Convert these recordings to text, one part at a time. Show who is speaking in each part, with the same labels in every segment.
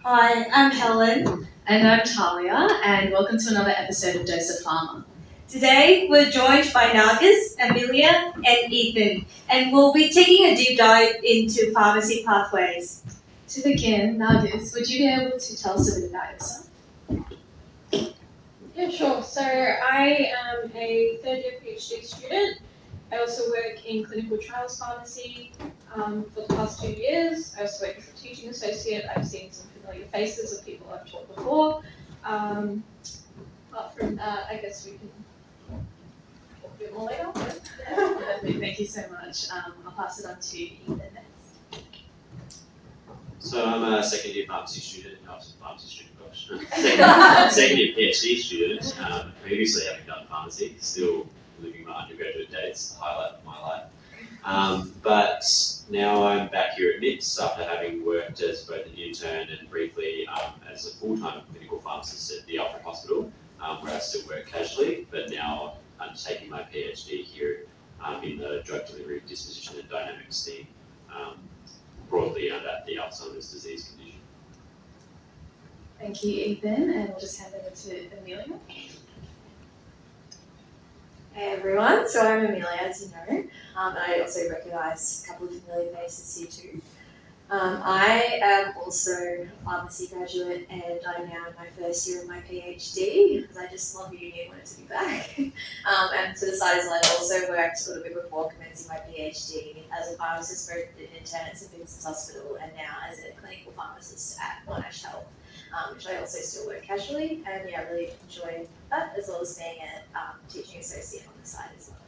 Speaker 1: Hi, I'm Helen.
Speaker 2: And I'm Talia, and welcome to another episode of Dose of Pharma.
Speaker 1: Today we're joined by Nargis, Amelia, and Ethan, and we'll be taking a deep dive into pharmacy pathways.
Speaker 2: To begin, Nargis, would you be able to tell us a bit about yourself?
Speaker 3: Yeah, sure. So I am a third-year PhD student. I also work in clinical trials pharmacy for the past 2 years. I also work as a teaching associate. I've seen some familiar faces of people I've taught before. Apart from that, I guess we can talk a bit more later.
Speaker 2: Thank you so much. I'll pass it on to Ethan next.
Speaker 4: So I'm a second year pharmacy student, second year PhD student, previously having done pharmacy, still living my undergraduate days, the highlight of my life. But now I'm back here at MIPS after having worked as both an intern and briefly as a full-time clinical pharmacist at the Alfred Hospital, where I still work casually, but now undertaking my PhD here in the drug delivery, disposition and dynamics team, broadly at the Alzheimer's disease condition.
Speaker 2: Thank you, Ethan, and we'll just hand over to Amelia.
Speaker 5: Hey everyone, so I'm Amelia, as you know, and I also recognise a couple of familiar faces here too. I am also a pharmacy graduate and I'm now in my first year of my PhD because I just love uni and wanted to be back. And to the side as well, I also worked a little bit before commencing my PhD as a pharmacist, both an intern at St Vincent's Hospital and now as a clinical pharmacist at Monash Health, which I also still work casually, and yeah, I really enjoy that, as well as being a teaching associate on the side as well.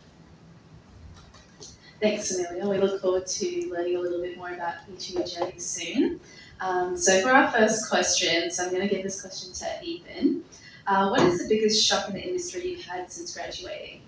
Speaker 2: Thanks, Amelia. We look forward to learning a little bit more about each of your journeys soon. So for our first question, so I'm going to give this question to Ethan. What is the biggest shock in the industry you've had since graduating?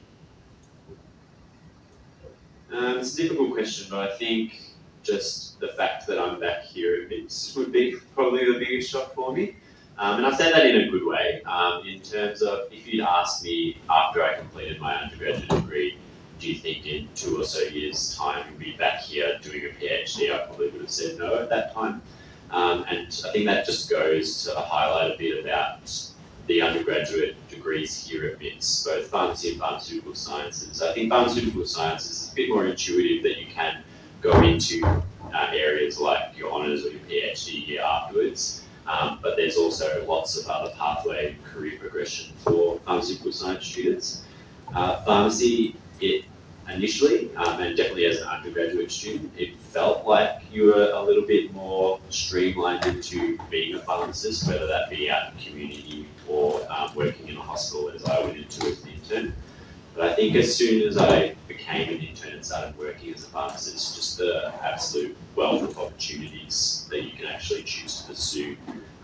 Speaker 4: It's a difficult question, but I think just the fact that I'm back here at MIPS would be probably the biggest shock for me. And I say that in a good way, in terms of if you'd asked me after I completed my undergraduate degree, do you think in 2 or so years' time you'll be back here doing a PhD, I probably would have said no at that time. And I think that just goes to highlight a bit about the undergraduate degrees here at MIPS, both pharmacy and pharmaceutical sciences. I think pharmaceutical sciences is a bit more intuitive that you can go into areas like your honours or your PhD year afterwards. But there's also lots of other pathway career progression for pharmaceutical science students. Pharmacy, it initially, and definitely as an undergraduate student, it felt like you were a little bit more streamlined into being a pharmacist, whether that be out in the community or working in a hospital as I went into as an intern. But I think as soon as I became an intern and started working as a pharmacist, just the absolute wealth of opportunities that you can actually choose to pursue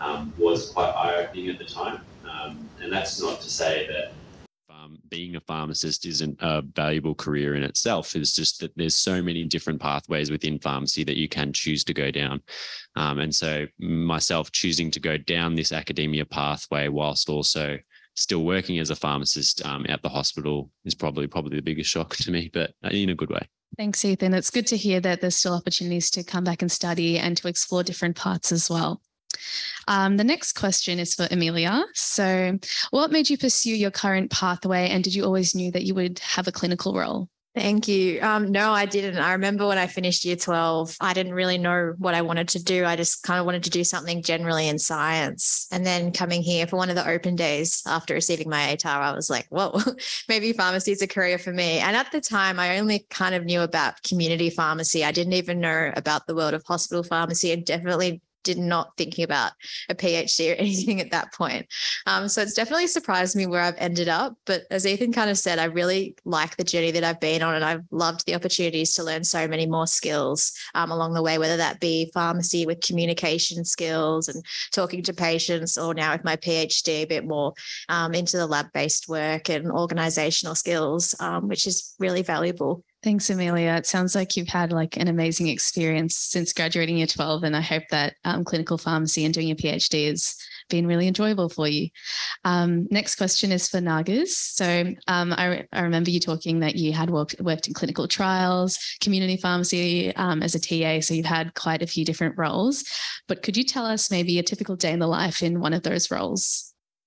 Speaker 4: was quite eye-opening at the time. And that's not to say that being a pharmacist isn't a valuable career in itself. It's just that there's so many different pathways within pharmacy that you can choose to go down. And so myself choosing to go down this academia pathway whilst also still working as a pharmacist at the hospital is probably the biggest shock to me, but in a good way.
Speaker 6: Thanks, Ethan. It's good to hear that there's still opportunities to come back and study and to explore different parts as well. The next question is for Amelia. So what made you pursue your current pathway, and did you always knew that you would have a clinical role?
Speaker 7: Thank you. No, I didn't. I remember when I finished year 12, I didn't really know what I wanted to do. I just kind of wanted to do something generally in science. And then coming here for one of the open days after receiving my ATAR, I was like, whoa, maybe pharmacy is a career for me. And at the time, I only kind of knew about community pharmacy. I didn't even know about the world of hospital pharmacy, and definitely did not thinking about a PhD or anything at that point. So it's definitely surprised me where I've ended up. But as Ethan kind of said, I really like the journey that I've been on, and I've loved the opportunities to learn so many more skills along the way, whether that be pharmacy with communication skills and talking to patients, or now with my PhD a bit more into the lab-based work and organizational skills, which is really valuable.
Speaker 6: Thanks, Amelia. It sounds like you've had like an amazing experience since graduating year 12, and I hope that clinical pharmacy and doing your PhD has been really enjoyable for you. Next question is for Nargis. So I remember you talking that you had worked in clinical trials, community pharmacy as a TA, so you've had quite a few different roles. But could you tell us maybe a typical day in the life in one of those roles?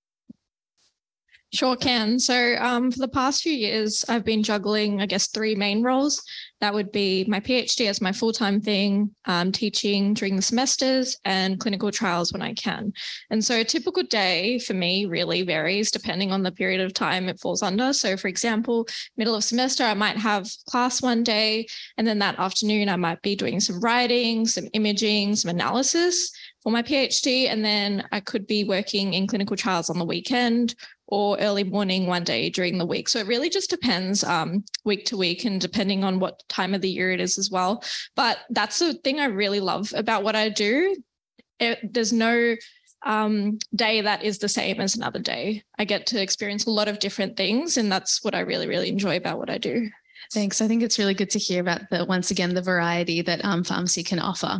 Speaker 8: Sure can. So for the past few years, I've been juggling, I guess, 3 main roles. That would be my PhD as my full-time thing, teaching during the semesters, and clinical trials when I can. And so a typical day for me really varies depending on the period of time it falls under. So for example, middle of semester, I might have class one day, and then that afternoon I might be doing some writing, some imaging, some analysis for my PhD, and then I could be working in clinical trials on the weekend or early morning one day during the week. So it really just depends week to week and depending on what time of the year it is as well. But that's the thing I really love about what I do. There's no day that is the same as another day. I get to experience a lot of different things, and that's what I really, really enjoy about what I do.
Speaker 6: Thanks. I think it's really good to hear about once again, the variety that pharmacy can offer.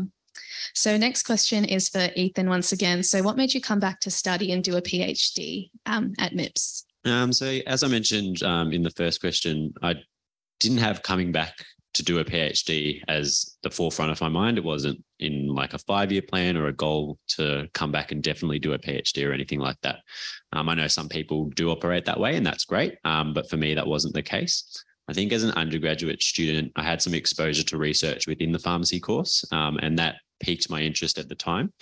Speaker 6: So next question is for Ethan once again. So what made you come back to study and do a PhD at MIPS?
Speaker 4: So as I mentioned in the first question, I didn't have coming back to do a PhD as the forefront of my mind. It wasn't in like a 5-year plan or a goal to come back and definitely do a PhD or anything like that. I know some people do operate that way, and that's great. But for me, that wasn't the case. I think as an undergraduate student, I had some exposure to research within the pharmacy course, and that piqued my interest at the time.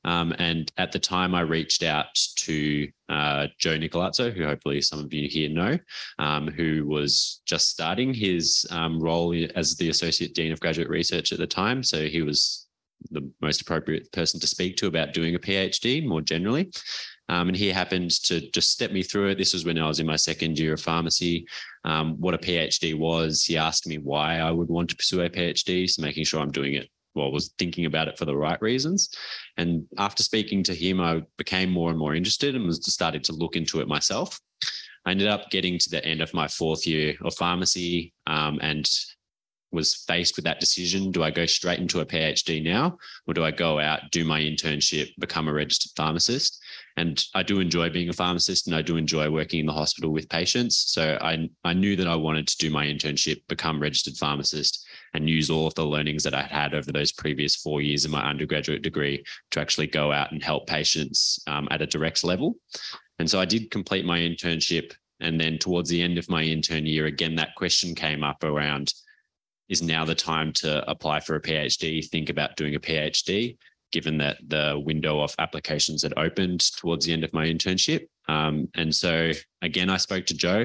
Speaker 4: And at the time, I reached out to Joe Nicolazzo, who hopefully some of you here know, who was just starting his role as the Associate Dean of Graduate Research at the time. So he was the most appropriate person to speak to about doing a PhD more generally. And he happened to just step me through it. This was when I was in my second year of pharmacy, what a PhD was. He asked me why I would want to pursue a PhD, so making sure I'm doing it, was thinking about it for the right reasons. And after speaking to him, I became more and more interested and was started to look into it myself. I ended up getting to the end of my 4th year of pharmacy and was faced with that decision. Do I go straight into a PhD now, or do I go out, do my internship, become a registered pharmacist? And I do enjoy being a pharmacist, and I do enjoy working in the hospital with patients. So I knew that I wanted to do my internship, become registered pharmacist, and use all of the learnings that I had over those previous 4 years in my undergraduate degree to actually go out and help patients at a direct level. And so I did complete my internship. And then towards the end of my intern year, again, that question came up around, is now the time to apply for a PhD, think about doing a PhD, given that the window of applications had opened towards the end of my internship. And so again, I spoke to Joe,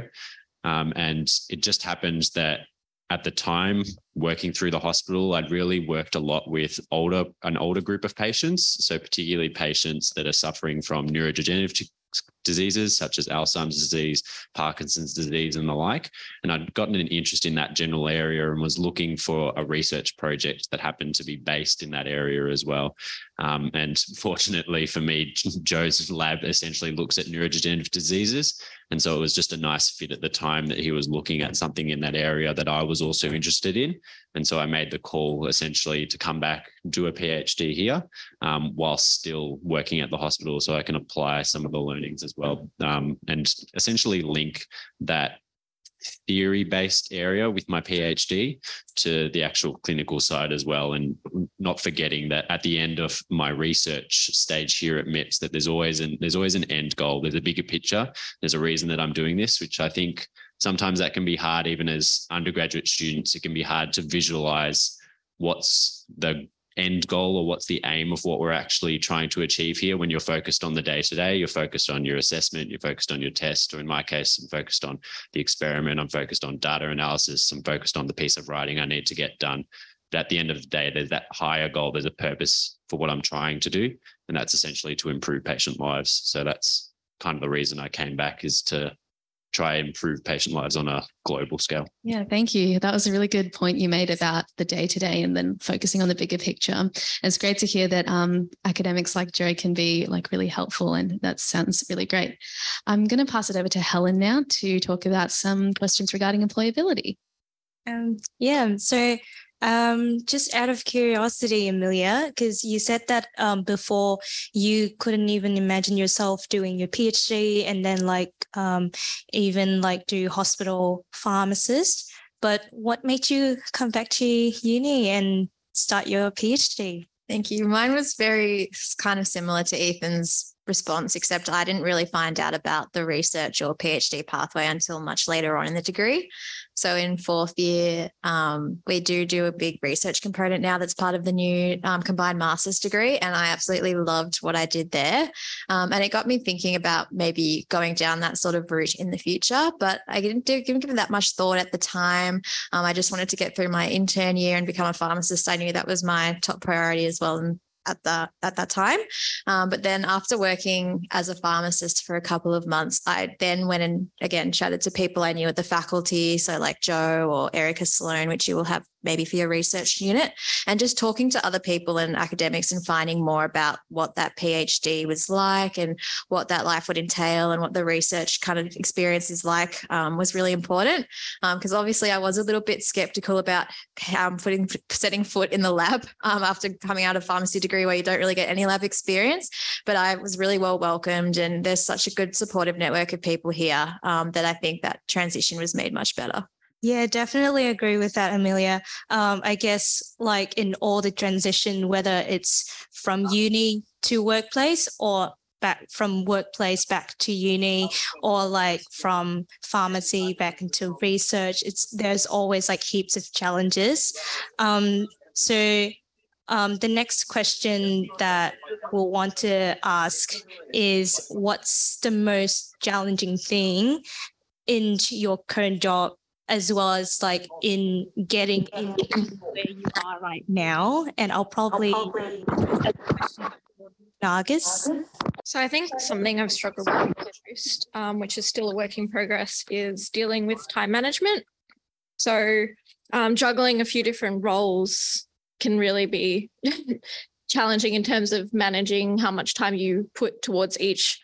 Speaker 4: and it just happened that at the time, working through the hospital, I'd really worked a lot with an older group of patients. So particularly patients that are suffering from neurodegenerative diseases such as Alzheimer's disease, Parkinson's disease, and the like. And I'd gotten an interest in that general area and was looking for a research project that happened to be based in that area as well. And fortunately for me, Joe's lab essentially looks at neurodegenerative diseases. And so it was just a nice fit at the time that he was looking at something in that area that I was also interested in. And so I made the call essentially to come back, do a PhD here, while still working at the hospital, so I can apply some of the learnings as well, and essentially link that theory-based area with my PhD to the actual clinical side as well, and not forgetting that at the end of my research stage here at MIPS, that there's always an end goal. There's a bigger picture. There's a reason that I'm doing this, which I think sometimes that can be hard, even as undergraduate students. It can be hard to visualize what's the end goal or what's the aim of what we're actually trying to achieve here when you're focused on the day-to-day. You're focused on your assessment, you're focused on your test, or in my case, I'm focused on the experiment, I'm focused on data analysis, I'm focused on the piece of writing I need to get done. But at the end of the day, there's that higher goal, there's a purpose for what I'm trying to do, and that's essentially to improve patient lives. So that's kind of the reason I came back, is to try and improve patient lives on a global scale.
Speaker 6: Yeah, thank you. That was a really good point you made about the day-to-day and then focusing on the bigger picture. It's great to hear that academics like Joe can be like really helpful, and that sounds really great. I'm going to pass it over to Helen now to talk about some questions regarding employability.
Speaker 9: Just out of curiosity, Amelia, because you said that before you couldn't even imagine yourself doing your PhD and then even do hospital pharmacist. But what made you come back to uni and start your PhD?
Speaker 7: Thank you. Mine was very kind of similar to Ethan's response, except I didn't really find out about the research or PhD pathway until much later on in the degree. So in fourth year, we do a big research component now that's part of the new combined master's degree, and I absolutely loved what I did there. And it got me thinking about maybe going down that sort of route in the future, but I didn't give it that much thought at the time. I just wanted to get through my intern year and become a pharmacist. I knew that was my top priority as well. And at that time. But then after working as a pharmacist for a couple of months, I then went and again chatted to people I knew at the faculty. So like Joe or Erica Sloan, which you will have maybe for your research unit, and just talking to other people and academics and finding more about what that PhD was like and what that life would entail and what the research kind of experience is like was really important. Because obviously I was a little bit skeptical about setting foot in the lab after coming out of pharmacy degree where you don't really get any lab experience, but I was really well welcomed, and there's such a good supportive network of people here that I think that transition was made much better.
Speaker 9: Yeah, definitely agree with that, Amelia. I guess in all the transition, whether it's from uni to workplace or back from workplace back to uni, or from pharmacy back into research, there's always heaps of challenges. The next question that we'll want to ask is, what's the most challenging thing in your current job, as well as in getting into where you are right now? And I'll probably Nargis.
Speaker 8: So I think something I've struggled with the most, which is still a work in progress, is dealing with time management. So juggling a few different roles can really be challenging in terms of managing how much time you put towards each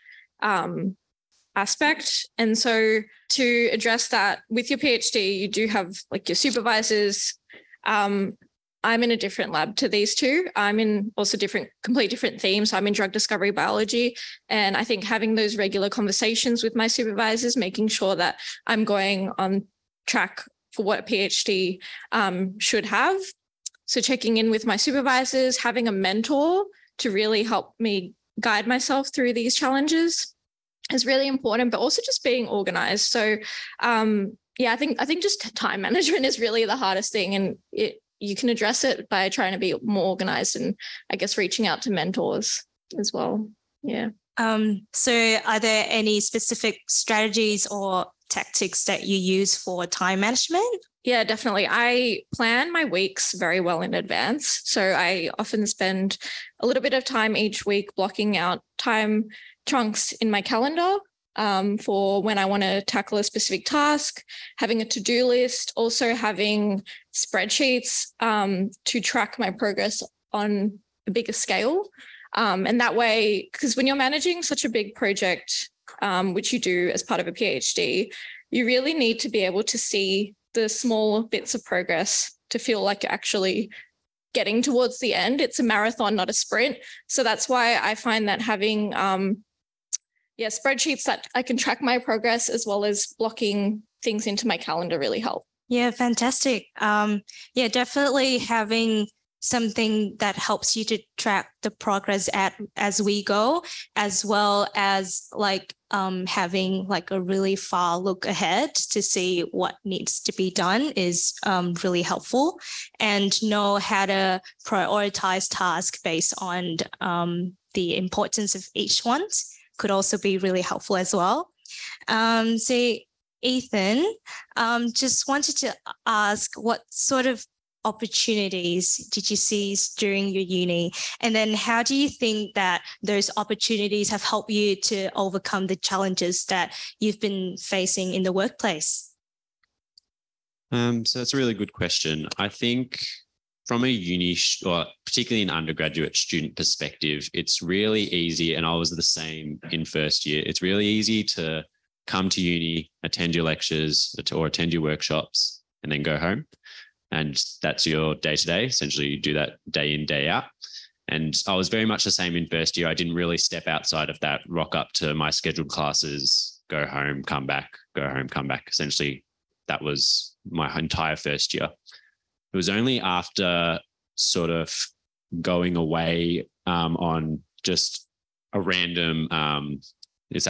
Speaker 8: aspect. And so to address that with your PhD, you do have your supervisors. I'm in a different lab to these two. I'm in also completely different themes. So I'm in drug discovery biology. And I think having those regular conversations with my supervisors, making sure that I'm going on track for what a PhD should have. So checking in with my supervisors, having a mentor to really help me guide myself through these challenges is really important, but also just being organized. So I think just time management is really the hardest thing, and you can address it by trying to be more organized and I guess reaching out to mentors as well. Yeah.
Speaker 9: So are there any specific strategies or tactics that you use for time management?
Speaker 8: Yeah, definitely. I plan my weeks very well in advance. So I often spend a little bit of time each week blocking out time chunks in my calendar for when I want to tackle a specific task, having a to-do list, also having spreadsheets to track my progress on a bigger scale. And that way, because when you're managing such a big project, which you do as part of a PhD, you really need to be able to see the small bits of progress to feel like you're actually getting towards the end. It's a marathon, not a sprint. So that's why I find that having spreadsheets that I can track my progress as well as blocking things into my calendar really help.
Speaker 9: Yeah, fantastic. Definitely having something that helps you to track the progress as we go, as well as having a really far look ahead to see what needs to be done is really helpful, and know how to prioritize tasks based on the importance of each one could also be really helpful as well. So Ethan, just wanted to ask, what sort of opportunities did you see during your uni? And then how do you think that those opportunities have helped you to overcome the challenges that you've been facing in the workplace?
Speaker 4: So that's a really good question. I think from a uni or particularly an undergraduate student perspective, it's really easy, and I was the same in first year, it's really easy to come to uni, attend your lectures or attend your workshops, and then go home. And that's your day-to-day. Essentially, you do that day in, day out. And I was very much the same in first year. I didn't really step outside of that, rock up to my scheduled classes, go home, come back, go home, come back. Essentially, that was my entire first year. It was only after sort of going away on just a random, it's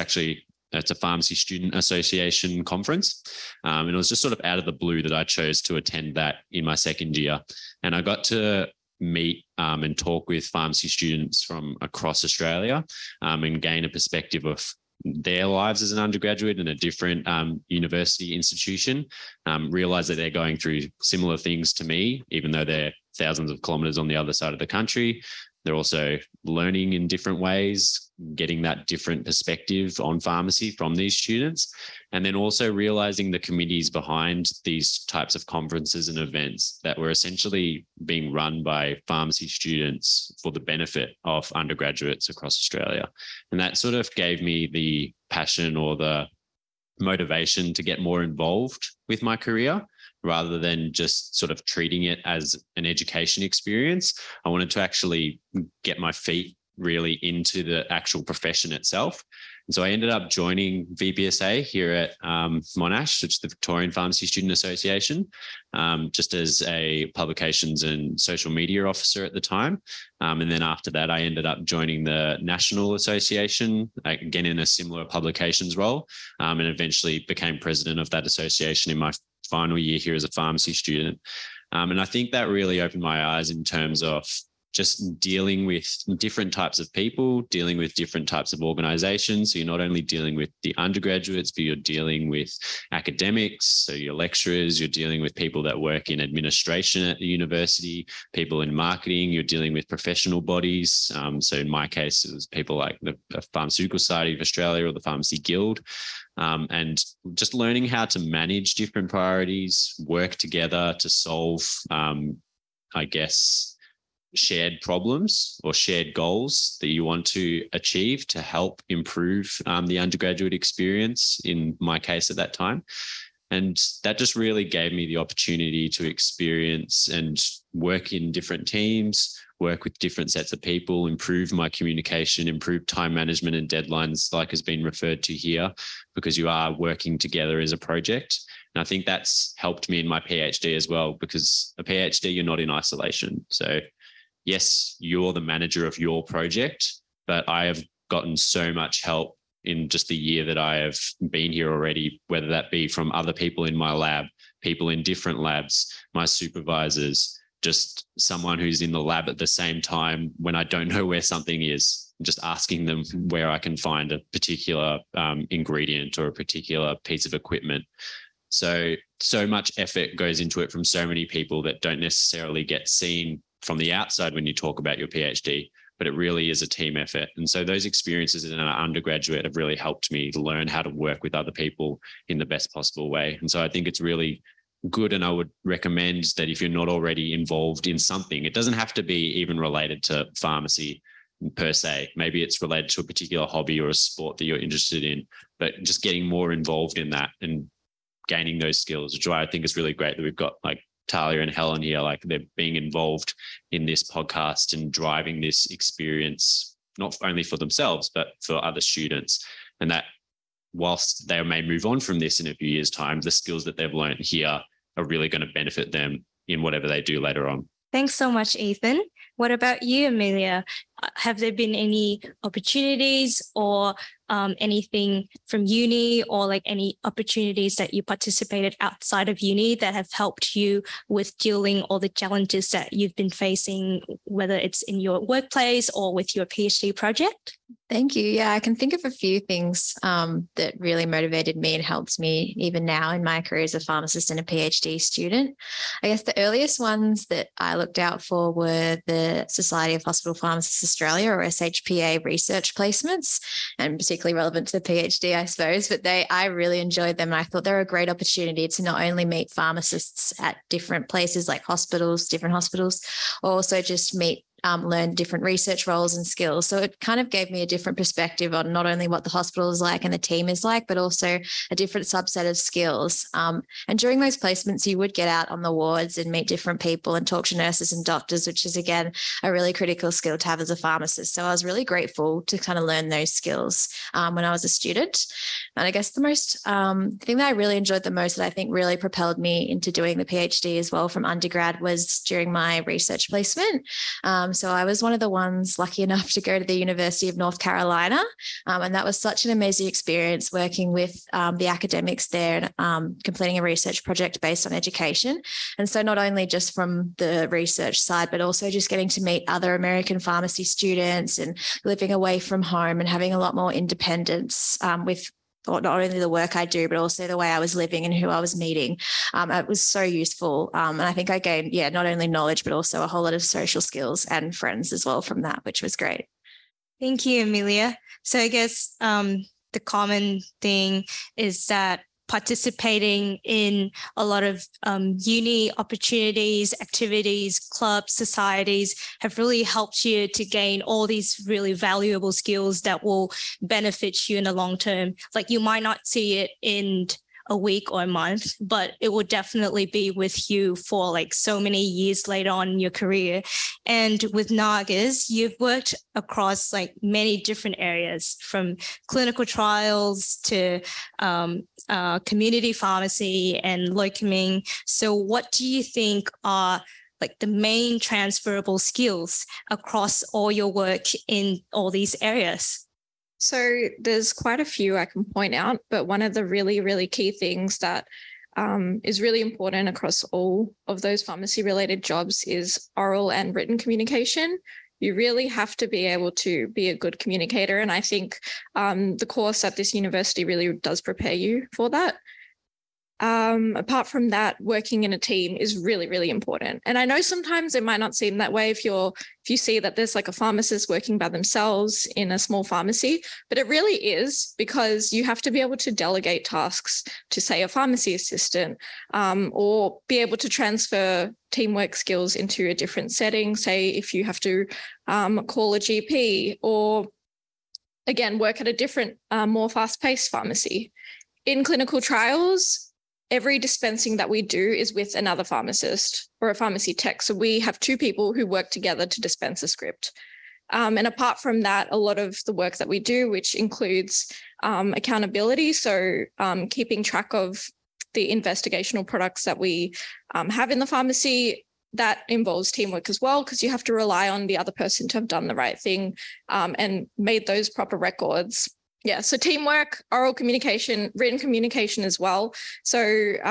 Speaker 4: a Pharmacy Student Association conference. And it was just sort of out of the blue that I chose to attend that in my second year. And I got to meet and talk with pharmacy students from across Australia and gain a perspective of their lives as an undergraduate in a different university institution, realize that they're going through similar things to me, even though they're thousands of kilometers on the other side of the country. They're also learning in different ways, getting that different perspective on pharmacy from these students, and then also realizing the committees behind these types of conferences and events that were essentially being run by pharmacy students for the benefit of undergraduates across Australia. And that sort of gave me the passion or the motivation to get more involved with my career, rather than just sort of treating it as an education experience. I wanted to actually get my feet really into the actual profession itself. And so I ended up joining VPSA here at Monash, which is the Victorian Pharmacy Student Association, just as a publications and social media officer at the time. And then after that, I ended up joining the National Association, again in a similar publications role, and eventually became president of that association in my final year here as a pharmacy student. And I think that really opened my eyes in terms of just dealing with different types of people, dealing with different types of organizations. So you're not only dealing with the undergraduates, but you're dealing with academics, so your lecturers, you're dealing with people that work in administration at the university, people in marketing, you're dealing with professional bodies. So in my case, it was people like the Pharmaceutical Society of Australia or the Pharmacy Guild. And just learning how to manage different priorities, work together to solve, shared problems or shared goals that you want to achieve to help improve the undergraduate experience, in my case at that time. And that just really gave me the opportunity to experience and work in different teams, work with different sets of people, improve my communication, improve time management and deadlines, like has been referred to here, because you are working together as a project. And I think that's helped me in my PhD as well, because a PhD, you're not in isolation. So yes, you're the manager of your project, but I have gotten so much help in just the year that I have been here already, whether that be from other people in my lab, people in different labs, my supervisors, just someone who's in the lab at the same time when I don't know where something is, just asking them where I can find a particular ingredient or a particular piece of equipment. So much effort goes into it from so many people that don't necessarily get seen from the outside when you talk about your PhD, but it really is a team effort. And so those experiences in an undergraduate have really helped me to learn how to work with other people in the best possible way. And so I think it's really good. And I would recommend that if you're not already involved in something, it doesn't have to be even related to pharmacy per se. Maybe it's related to a particular hobby or a sport that you're interested in, but just getting more involved in that and gaining those skills, which I think is really great that we've got like Talia and Helen here, like they're being involved in this podcast and driving this experience, not only for themselves, but for other students. And that whilst they may move on from this in a few years' time, the skills that they've learned here are really going to benefit them in whatever they do later on.
Speaker 9: Thanks so much, Ethan. What about you, Amelia? Have there been any opportunities or anything from uni, or like any opportunities that you participated outside of uni that have helped you with dealing all the challenges that you've been facing, whether it's in your workplace or with your PhD project?
Speaker 7: Thank you. Yeah, I can think of a few things that really motivated me and helped me even now in my career as a pharmacist and a PhD student. I guess the earliest ones that I looked out for were the Society of Hospital Pharmacists Australia, or SHPA, research placements, and particularly relevant to the PhD, I suppose. But I really enjoyed them. And I thought they were a great opportunity to not only meet pharmacists at different places like hospitals, different hospitals, or also just meet learn different research roles and skills. So it kind of gave me a different perspective on not only what the hospital is like and the team is like, but also a different subset of skills. And during those placements, you would get out on the wards and meet different people and talk to nurses and doctors, which is, again, a really critical skill to have as a pharmacist. So I was really grateful to kind of learn those skills when I was a student. And I guess the most thing that I really enjoyed the most, that I think really propelled me into doing the PhD as well from undergrad, was during my research placement. So I was one of the ones lucky enough to go to the University of North Carolina. And that was such an amazing experience working with the academics there and completing a research project based on education. And so not only just from the research side, but also just getting to meet other American pharmacy students and living away from home and having a lot more independence with not only the work I do, but also the way I was living and who I was meeting. It was so useful. And I think I gained, not only knowledge, but also a whole lot of social skills and friends as well from that, which was great.
Speaker 9: Thank you, Amelia. So I guess the common thing is that participating in a lot of uni opportunities, activities, clubs, societies have really helped you to gain all these really valuable skills that will benefit you in the long term. Like, you might not see it in a week or a month, but it will definitely be with you for like so many years later on in your career. And with Nagas, you've worked across like many different areas, from clinical trials to community pharmacy and locuming. So what do you think are like the main transferable skills across all your work in all these areas?
Speaker 8: So there's quite a few I can point out, but one of the really, really key things that is really important across all of those pharmacy-related jobs is oral and written communication. You really have to be able to be a good communicator, and I think the course at this university really does prepare you for that. Apart from that, working in a team is really, really important. And I know sometimes it might not seem that way if you see that there's like a pharmacist working by themselves in a small pharmacy, but it really is, because you have to be able to delegate tasks to, say, a pharmacy assistant, or be able to transfer teamwork skills into a different setting. Say if you have to call a GP, or again, work at a different, more fast-paced pharmacy. In clinical trials, every dispensing that we do is with another pharmacist or a pharmacy tech. So we have two people who work together to dispense a script. And apart from that, a lot of the work that we do, which includes accountability, so keeping track of the investigational products that we have in the pharmacy, that involves teamwork as well, because you have to rely on the other person to have done the right thing and made those proper records. Yeah, so teamwork, oral communication, written communication as well. So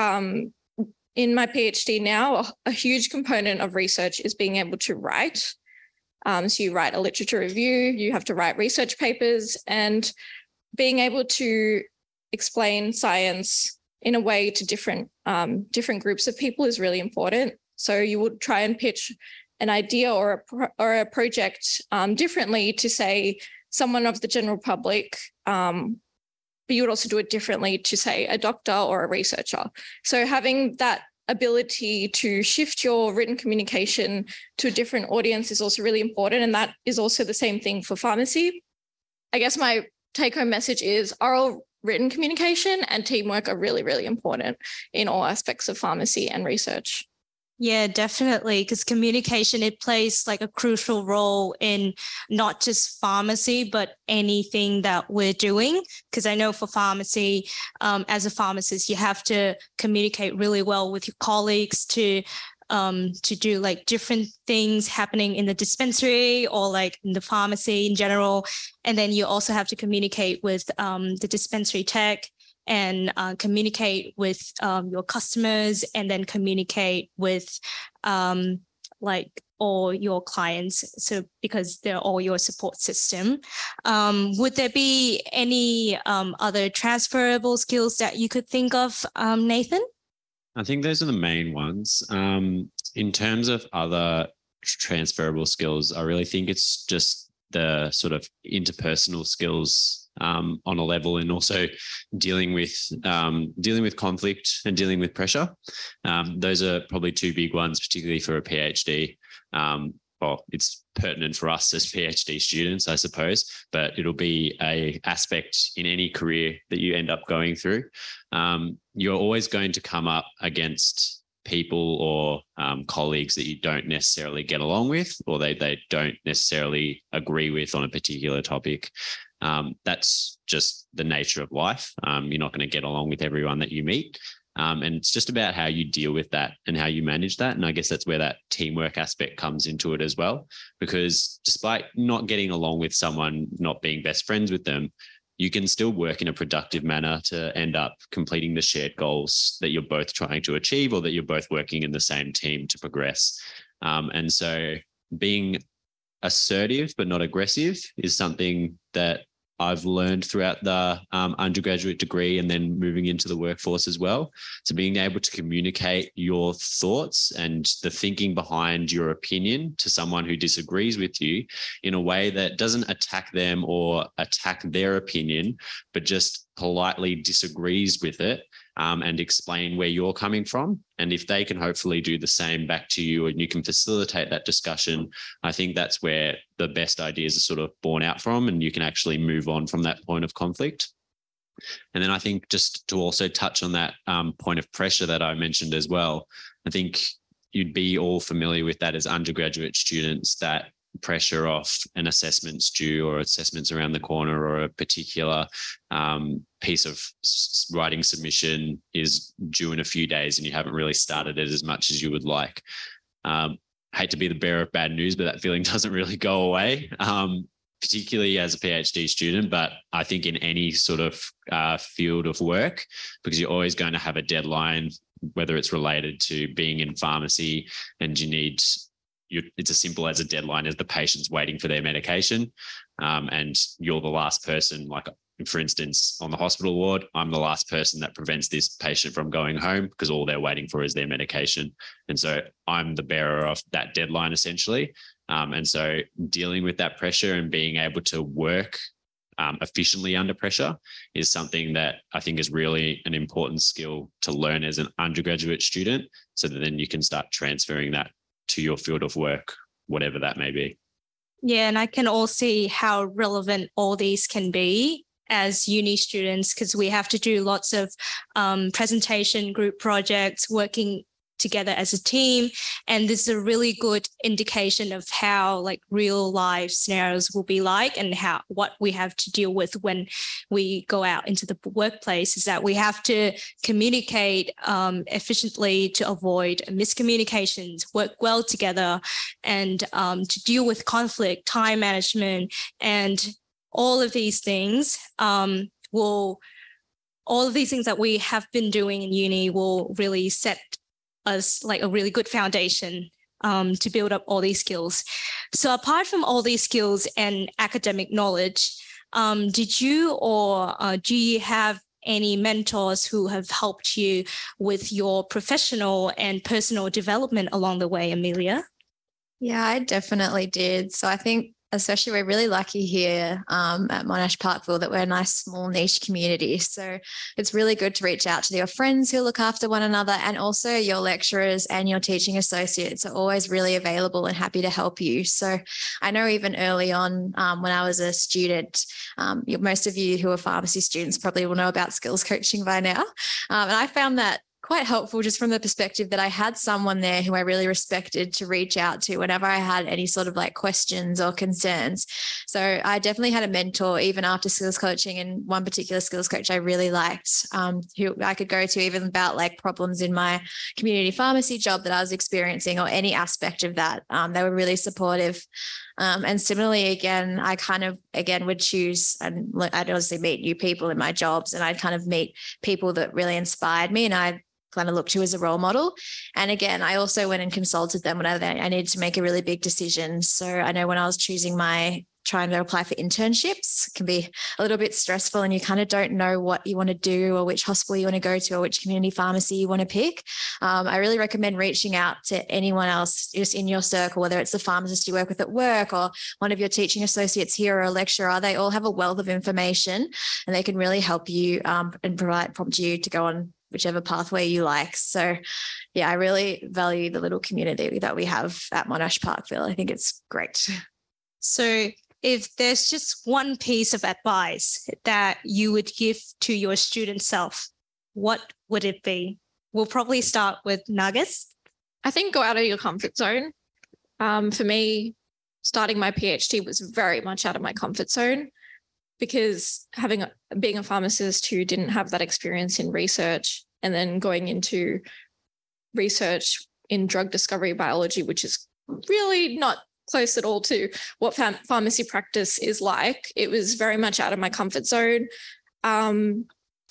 Speaker 8: in my PhD now, a huge component of research is being able to write. So you write a literature review, you have to write research papers, and being able to explain science in a way to different groups of people is really important. So you would try and pitch an idea or a project differently to, say, someone of the general public, but you would also do it differently to, say, a doctor or a researcher. So having that ability to shift your written communication to a different audience is also really important, and that is also the same thing for pharmacy. I guess my take-home message is oral, written communication and teamwork are really, really important in all aspects of pharmacy and research.
Speaker 9: Yeah, definitely, because communication, it plays like a crucial role in not just pharmacy, but anything that we're doing. Because I know for pharmacy, as a pharmacist, you have to communicate really well with your colleagues to do like different things happening in the dispensary or like in the pharmacy in general. And then you also have to communicate with the dispensary tech, and communicate with your customers, and then communicate with like all your clients. So because they're all your support system. Would there be any other transferable skills that you could think of, Nathan?
Speaker 4: I think those are the main ones. In terms of other transferable skills, I really think it's just the sort of interpersonal skills on a level, and also dealing with conflict and dealing with pressure. Those are probably two big ones, particularly for a PhD. well, it's pertinent for us as PhD students, I suppose, but it'll be a aspect in any career that you end up going through. You're always going to come up against people or colleagues that you don't necessarily get along with, or they don't necessarily agree with on a particular topic. That's just the nature of life. You're not going to get along with everyone that you meet. And it's just about how you deal with that and how you manage that. And I guess that's where that teamwork aspect comes into it as well, because despite not getting along with someone, not being best friends with them, you can still work in a productive manner to end up completing the shared goals that you're both trying to achieve, or that you're both working in the same team to progress. And so being assertive but not aggressive is something that I've learned throughout the undergraduate degree and then moving into the workforce as well. So being able to communicate your thoughts and the thinking behind your opinion to someone who disagrees with you in a way that doesn't attack them or attack their opinion, but just politely disagrees with it, and explain where you're coming from. And if they can hopefully do the same back to you and you can facilitate that discussion, I think that's where the best ideas are sort of born out from, and you can actually move on from that point of conflict. And then I think just to also touch on that point of pressure that I mentioned as well, I think you'd be all familiar with that as undergraduate students, that pressure of an assessment's due or assessments around the corner, or a particular piece of writing submission is due in a few days and you haven't really started it as much as you would like. Hate to be the bearer of bad news, but that feeling doesn't really go away, particularly as a PhD student, but I think in any sort of field of work, because you're always going to have a deadline, whether it's related to being in pharmacy and it's as simple as a deadline as the patient's waiting for their medication, and you're the last person, like for instance, on the hospital ward, I'm the last person that prevents this patient from going home because all they're waiting for is their medication. And so I'm the bearer of that deadline essentially. And so dealing with that pressure and being able to work efficiently under pressure is something that I think is really an important skill to learn as an undergraduate student, so that then you can start transferring that to your field of work, whatever that may be.
Speaker 9: Yeah, and I can all see how relevant all these can be as uni students, because we have to do lots of presentation, group projects, working together as a team. And this is a really good indication of how like real life scenarios will be like, and what we have to deal with when we go out into the workplace, is that we have to communicate efficiently to avoid miscommunications, work well together, and to deal with conflict, time management, and all of these things all of these things that we have been doing in uni will really set us like a really good foundation to build up all these skills. So apart from all these skills and academic knowledge, did you or do you have any mentors who have helped you with your professional and personal development along the way, Amelia?
Speaker 7: Yeah, I definitely did. So I think especially we're really lucky here at Monash Parkville that we're a nice small niche community. So it's really good to reach out to your friends who look after one another, and also your lecturers and your teaching associates are always really available and happy to help you. So I know even early on when I was a student, most of you who are pharmacy students probably will know about skills coaching by now. And I found that quite helpful just from the perspective that I had someone there who I really respected to reach out to whenever I had any sort of like questions or concerns. So I definitely had a mentor even after skills coaching, and one particular skills coach I really liked, who I could go to even about like problems in my community pharmacy job that I was experiencing or any aspect of that. They were really supportive. And similarly, again, I kind of, would choose, and I'd obviously meet new people in my jobs, and I'd kind of meet people that really inspired me and I kind of looked to as a role model. And again, I also went and consulted them when I needed to make a really big decision. So I know when I was trying to apply for internships, it can be a little bit stressful and you kind of don't know what you want to do or which hospital you want to go to or which community pharmacy you want to pick. I really recommend reaching out to anyone else just in your circle, whether it's the pharmacist you work with at work or one of your teaching associates here or a lecturer. They all have a wealth of information and they can really help you and prompt you to go on whichever pathway you like. So yeah, I really value the little community that we have at Monash Parkville. I think it's great.
Speaker 9: So if there's just one piece of advice that you would give to your student self, what would it be? We'll probably start with Nargis.
Speaker 8: I think go out of your comfort zone. For me, starting my PhD was very much out of my comfort zone because being a pharmacist who didn't have that experience in research and then going into research in drug discovery biology, which is really not close at all to what pharmacy practice is like. It was very much out of my comfort zone. And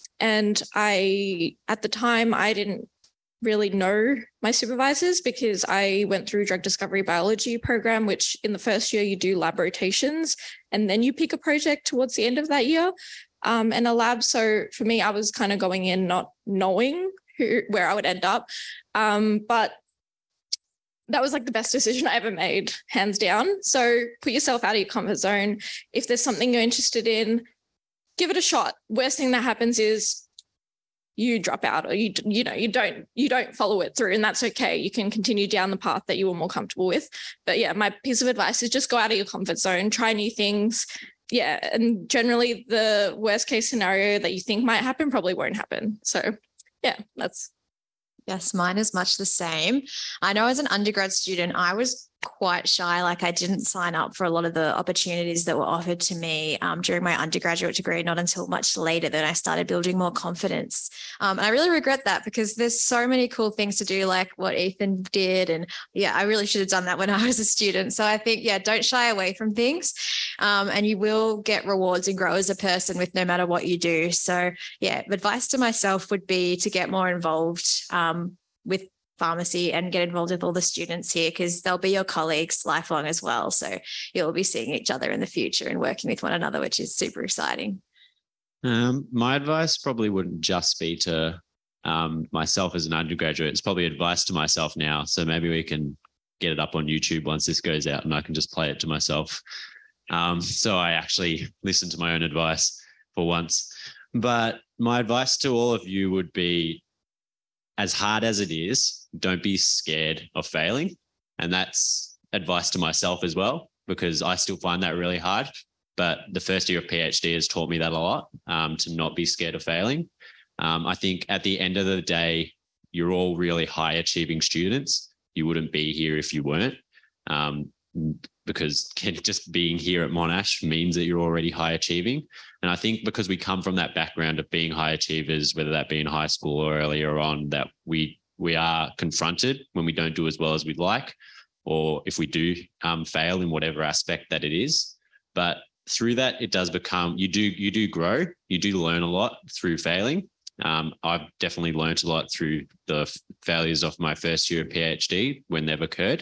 Speaker 8: at the time, I didn't really know my supervisors because I went through drug discovery biology program, which in the first year you do lab rotations and then you pick a project towards the end of that year and a lab. So for me, I was kind of going in not knowing where I would end up. But that was like the best decision I ever made, hands down. So put yourself out of your comfort zone. If there's something you're interested in, give it a shot. Worst thing that happens is you drop out or you don't follow it through, and that's okay. You can continue down the path that you were more comfortable with. But yeah, my piece of advice is just go out of your comfort zone, try new things. Yeah, and generally the worst case scenario that you think might happen probably won't happen. So yeah, that's.
Speaker 7: Yes, mine is much the same. I know as an undergrad student, I was quite shy. Like I didn't sign up for a lot of the opportunities that were offered to me during my undergraduate degree, not until much later that I started building more confidence. And I really regret that because there's so many cool things to do, like what Ethan did. And yeah, I really should have done that when I was a student. So I think, yeah, don't shy away from things and you will get rewards and grow as a person with no matter what you do. So yeah, advice to myself would be to get more involved with pharmacy and get involved with all the students here because they'll be your colleagues lifelong as well. So you'll be seeing each other in the future and working with one another, which is super exciting.
Speaker 4: My advice probably wouldn't just be to myself as an undergraduate. It's probably advice to myself now. So maybe we can get it up on YouTube once this goes out and I can just play it to myself. So I actually listen to my own advice for once. But my advice to all of you would be, as hard as it is, don't be scared of failing. And that's advice to myself as well, because I still find that really hard. But the first year of PhD has taught me that a lot, to not be scared of failing. I think at the end of the day, you're all really high achieving students. You wouldn't be here if you weren't, because just being here at Monash means that you're already high achieving. And I think because we come from that background of being high achievers, whether that be in high school or earlier on, that we are confronted when we don't do as well as we'd like, or if we do fail in whatever aspect that it is. But through that, it does become, you do grow, you do learn a lot through failing. I've definitely learned a lot through the failures of my first year of PhD when they've occurred.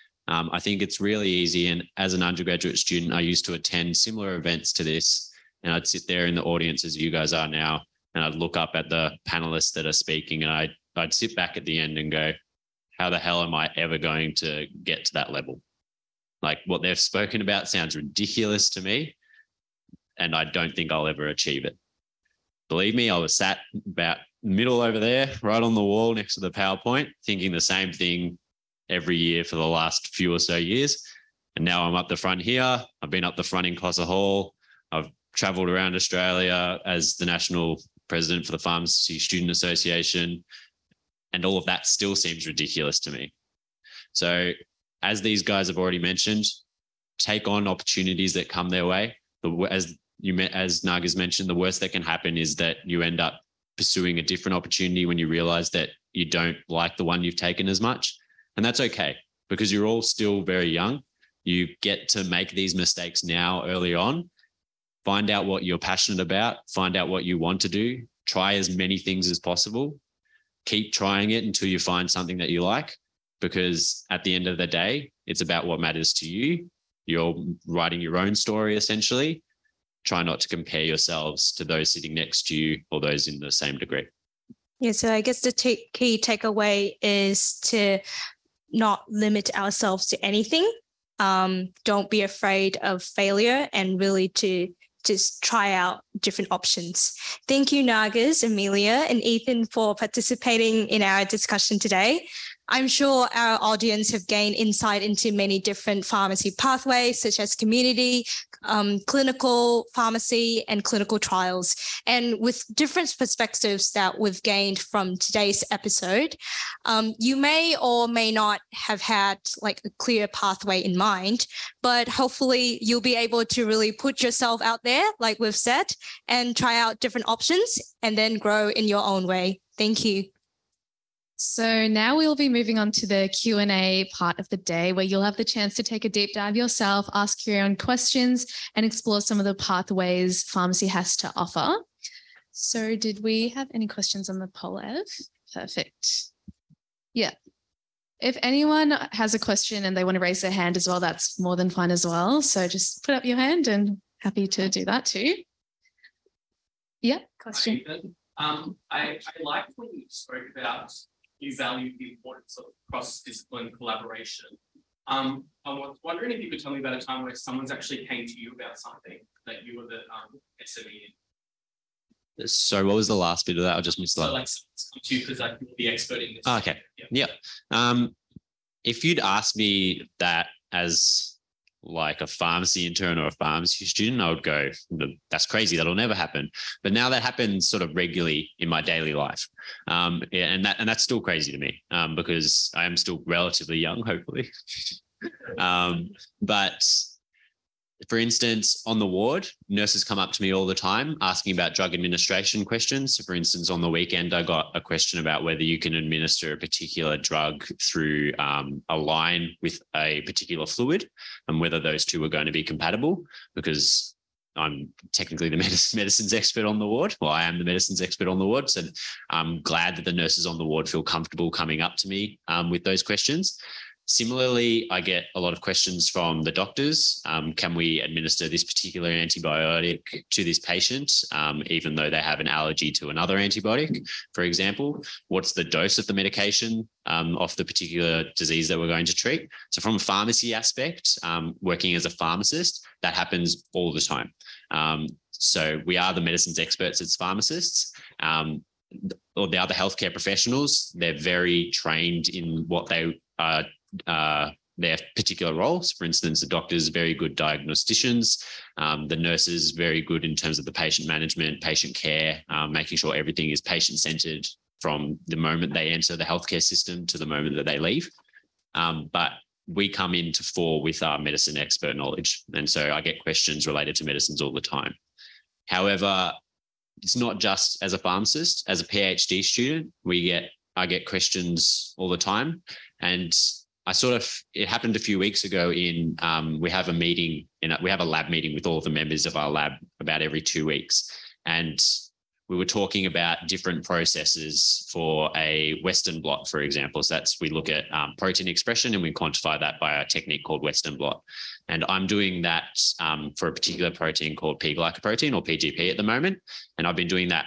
Speaker 4: I think it's really easy. And as an undergraduate student, I used to attend similar events to this, and I'd sit there in the audience as you guys are now, and I'd look up at the panelists that are speaking, and I'd sit back at the end and go, how the hell am I ever going to get to that level? Like what they've spoken about sounds ridiculous to me, and I don't think I'll ever achieve it. Believe me, I was sat about middle over there, right on the wall next to the PowerPoint, thinking the same thing every year for the last few or so years. And now I'm up the front here. I've been up the front in Cossa Hall. I've traveled around Australia as the national president for the Pharmacy Student Association. And all of that still seems ridiculous to me. So as these guys have already mentioned, take on opportunities that come their way. As Nargis mentioned, the worst that can happen is that you end up pursuing a different opportunity when you realize that you don't like the one you've taken as much. And that's okay, because you're all still very young. You get to make these mistakes now early on. Find out what you're passionate about. Find out what you want to do. Try as many things as possible. Keep trying it until you find something that you like, because at the end of the day, it's about what matters to you. You're writing your own story, essentially. Try not to compare yourselves to those sitting next to you or those in the same degree.
Speaker 9: Yeah, so I guess the key takeaway is to not limit ourselves to anything. Don't be afraid of failure, and really to just try out different options. Thank you, Nagas, Amelia, and Ethan for participating in our discussion today. I'm sure our audience have gained insight into many different pharmacy pathways, such as community, clinical pharmacy, and clinical trials. And with different perspectives that we've gained from today's episode, you may or may not have had like a clear pathway in mind, but hopefully you'll be able to really put yourself out there, like we've said, and try out different options and then grow in your own way. Thank you.
Speaker 6: So now we'll be moving on to the Q&A part of the day, where you'll have the chance to take a deep dive yourself, ask your own questions, and explore some of the pathways pharmacy has to offer. So did we have any questions on the poll, Ev? Perfect. Yeah. If anyone has a question and they want to raise their hand as well, that's more than fine as well. So just put up your hand, and happy to do that too. Yeah, question.
Speaker 10: I liked when you spoke about you value the importance of cross-discipline collaboration. I was wondering if you could tell me about a time where someone's actually came to you about something that you were the SME in.
Speaker 4: So what was the last bit of that? I just missed that.
Speaker 10: So like someone's come to you because like you're the expert in this.
Speaker 4: Oh, okay. Yeah. If you'd asked me that as like a pharmacy intern or a pharmacy student, I would go, that's crazy. That'll never happen. But now that happens sort of regularly in my daily life. And that's still crazy to me because I am still relatively young, hopefully. But for instance, on the ward, nurses come up to me all the time asking about drug administration questions. So for instance, on the weekend, I got a question about whether you can administer a particular drug through a line with a particular fluid and whether those two are going to be compatible, because I'm technically the medicines expert on the ward. Well, I am the medicines expert on the ward. So I'm glad that the nurses on the ward feel comfortable coming up to me with those questions. Similarly, I get a lot of questions from the doctors. Can we administer this particular antibiotic to this patient, even though they have an allergy to another antibiotic, for example? What's the dose of the medication of the particular disease that we're going to treat? So from a pharmacy aspect, working as a pharmacist, that happens all the time. So we are the medicines experts as pharmacists. Or the other healthcare professionals, they're very trained in what they are their particular roles. For instance, the doctors very good diagnosticians, the nurses very good in terms of the patient management, patient care, making sure everything is patient-centered from the moment they enter the healthcare system to the moment that they leave. But we come into fore with our medicine expert knowledge. And so I get questions related to medicines all the time. However, it's not just as a pharmacist, as a PhD student, I get questions all the time. And it happened a few weeks ago we have a lab meeting with all of the members of our lab about every 2 weeks. And we were talking about different processes for a Western blot, for example. So we look at protein expression and we quantify that by a technique called Western blot. And I'm doing that for a particular protein called P-glycoprotein or PGP at the moment. And I've been doing that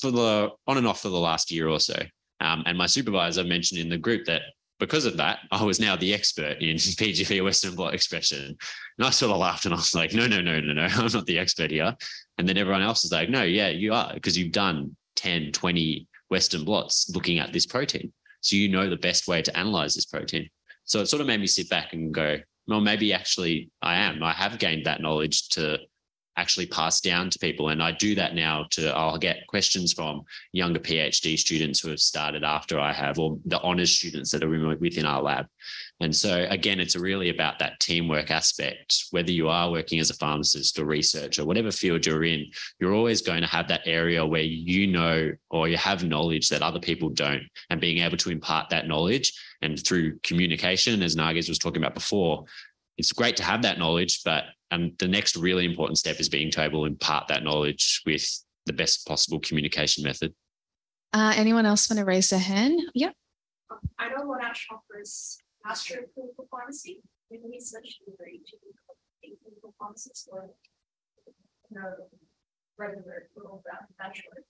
Speaker 4: on and off for the last year or so. And my supervisor mentioned in the group that because of that, I was now the expert in PGP Western blot expression. And I sort of laughed and I was like, no, I'm not the expert here. And then everyone else is like, no, yeah, you are, because you've done 10, 20 Western blots looking at this protein. So you know the best way to analyze this protein. So it sort of made me sit back and go, well, maybe actually I have gained that knowledge to actually pass down to people. And I do that now I'll get questions from younger PhD students who have started after I have, or the honors students that are within our lab. And so again, it's really about that teamwork aspect. Whether you are working as a pharmacist or researcher, whatever field you're in, you're always going to have that area where you know, or you have knowledge that other people don't, and being able to impart that knowledge. And through communication, as Nagas was talking about before, it's great to have that knowledge, but the next really important step is being able to impart that knowledge with the best possible communication method.
Speaker 6: Anyone else want to raise their hand? Yep.
Speaker 11: I know what Ash offers Master of Clinical Pharmacy in research degree to be clinical pharmacist or regular bachelor.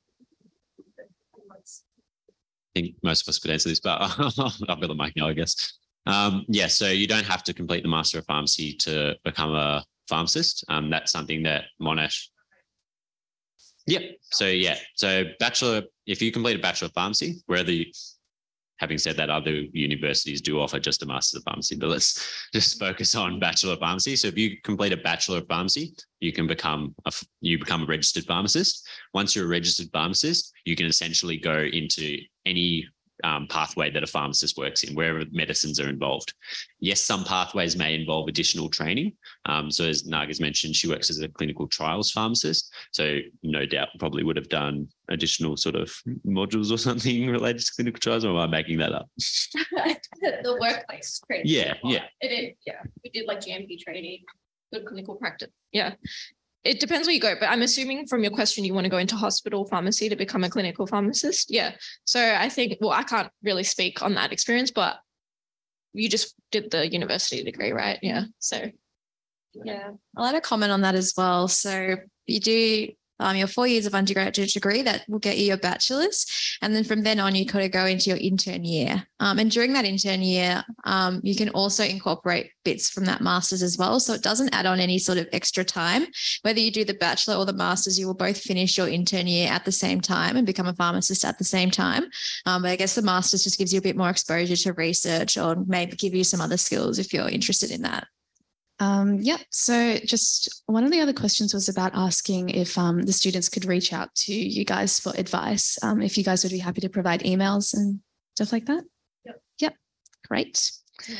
Speaker 4: I think most of us could answer this, but I've got the mic now, I guess. So you don't have to complete the Master of Pharmacy to become a pharmacist. That's something that Monash. Yep. So bachelor, if you complete a Bachelor of Pharmacy, having said that, other universities do offer just a Master's of Pharmacy, but let's just focus on Bachelor of Pharmacy. So if you complete a Bachelor of Pharmacy, you become a registered pharmacist. Once you're a registered pharmacist, you can essentially go into any pathway that a pharmacist works in, wherever medicines are involved. Yes, some pathways may involve additional training. So as Naga's mentioned, she works as a clinical trials pharmacist. So no doubt probably would have done additional sort of modules or something related to clinical trials, or am I making that up?
Speaker 12: The workplace training.
Speaker 4: Yeah.
Speaker 12: We did like GMP training, good clinical practice.
Speaker 8: Yeah. It depends where you go, but I'm assuming from your question, you want to go into hospital pharmacy to become a clinical pharmacist. Yeah. So I think, well, I can't really speak on that experience, but you just did the university degree, right? Yeah. So.
Speaker 7: Yeah. I'll add a comment on that as well. So you do your 4 years of undergraduate degree that will get you your bachelor's. And then from then on, you kind of go into your intern year. And during that intern year, you can also incorporate bits from that master's as well. So it doesn't add on any sort of extra time. Whether you do the bachelor or the master's, you will both finish your intern year at the same time and become a pharmacist at the same time. But I guess the master's just gives you a bit more exposure to research, or maybe give you some other skills if you're interested in that.
Speaker 6: So just one of the other questions was about asking if the students could reach out to you guys for advice, if you guys would be happy to provide emails and stuff like that. Yep. Great.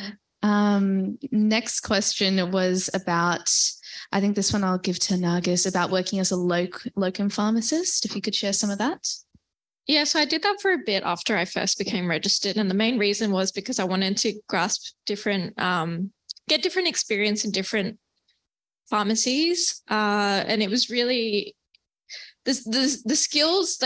Speaker 6: Next question was about, I think this one I'll give to Nargis, about working as a locum pharmacist, if you could share some of that.
Speaker 8: Yeah, so I did that for a bit after I first became registered. And the main reason was because I wanted to grasp get different experience in different pharmacies. And it was really the skills,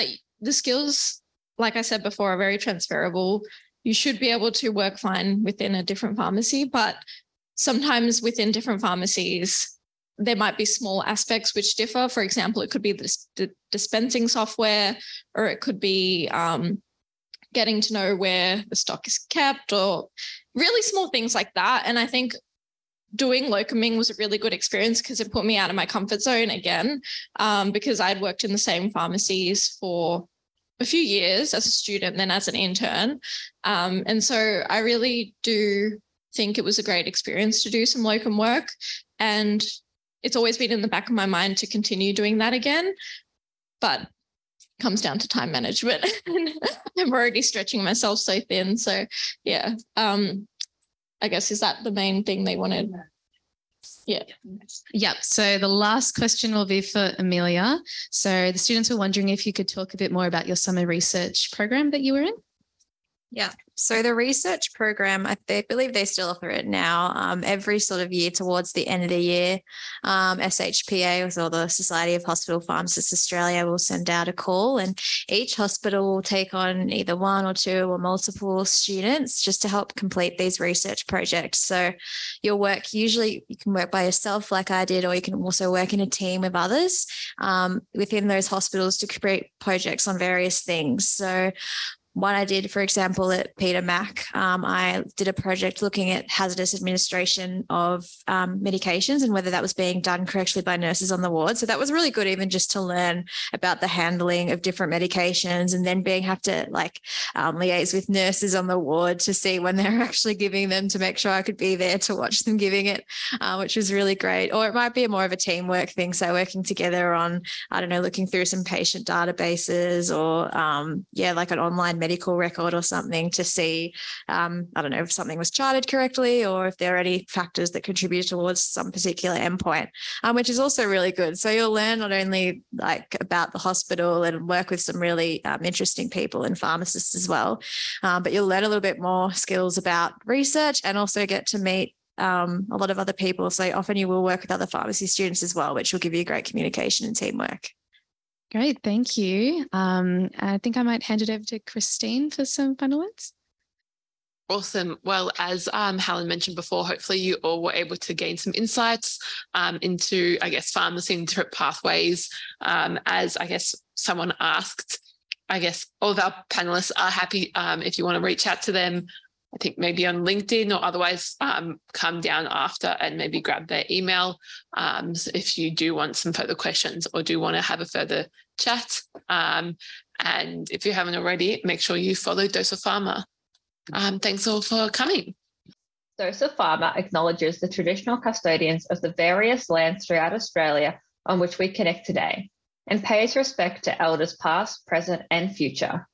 Speaker 8: like I said before, are very transferable. You should be able to work fine within a different pharmacy, but sometimes within different pharmacies, there might be small aspects which differ. For example, it could be the dispensing software, or it could be getting to know where the stock is kept, or really small things like that. And I think doing locuming was a really good experience because it put me out of my comfort zone again, because I'd worked in the same pharmacies for a few years as a student, then as an intern. And so I really do think it was a great experience to do some locum work. And it's always been in the back of my mind to continue doing that again, but comes down to time management. I'm already stretching myself so thin. So yeah, I guess, is that the main thing they wanted? Yeah.
Speaker 6: Yep. So the last question will be for Amelia. So the students were wondering if you could talk a bit more about your summer research program that you were in.
Speaker 7: Yeah. So the research program, I believe they still offer it now. Every sort of year towards the end of the year, SHPA, or the Society of Hospital Pharmacists Australia, will send out a call, and each hospital will take on either one or two or multiple students just to help complete these research projects. So your work, usually you can work by yourself like I did, or you can also work in a team with others within those hospitals to create projects on various things. So one I did, for example, at Peter Mac, I did a project looking at hazardous administration of medications and whether that was being done correctly by nurses on the ward. So that was really good, even just to learn about the handling of different medications, and then have to liaise with nurses on the ward to see when they're actually giving them, to make sure I could be there to watch them giving it, which was really great. Or it might be more of a teamwork thing. So working together on, looking through some patient databases, or like an online medical record or something to see, if something was charted correctly, or if there are any factors that contribute towards some particular endpoint, which is also really good. So you'll learn not only about the hospital and work with some really interesting people and pharmacists as well, but you'll learn a little bit more skills about research, and also get to meet a lot of other people. So often you will work with other pharmacy students as well, which will give you great communication and teamwork.
Speaker 6: Great, thank you. I think I might hand it over to Christine for some final words.
Speaker 13: Awesome. Well, as Helen mentioned before, hopefully you all were able to gain some insights into, pharmacy and different pathways. As someone asked, all of our panelists are happy if you want to reach out to them I think maybe on LinkedIn, or otherwise come down after and maybe grab their email if you do want some further questions or do want to have a further chat. And if you haven't already, make sure you follow Dose of Pharma. Thanks all for coming.
Speaker 14: Dose of Pharma acknowledges the traditional custodians of the various lands throughout Australia on which we connect today and pays respect to elders past, present and future.